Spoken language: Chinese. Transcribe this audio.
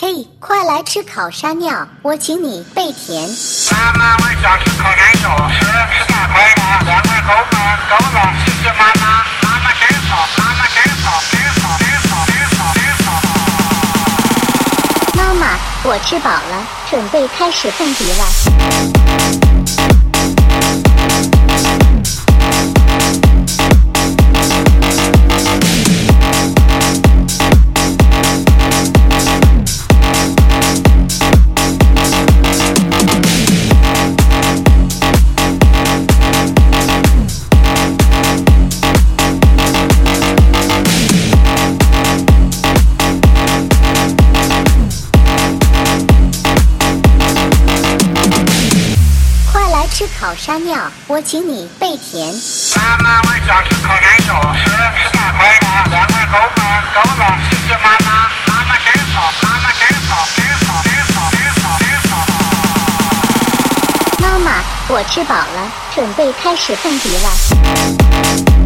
嘿，快来吃烤沙尿，我请你备甜。 妈妈，我想吃烤山药，10块的，2块够了，谢谢妈妈。妈妈真好，妈妈真好，真好，真好，真好，真好。 妈妈，我吃饱了，准备开始蹦迪了。吃烤沙尿，我请你备甜。 妈妈，我想吃烤山药，10块的，2块够了，谢谢妈妈。妈妈真好，妈妈真好，真好，真好，真好，真好。 妈妈，我吃饱了，准备开始蹦迪了。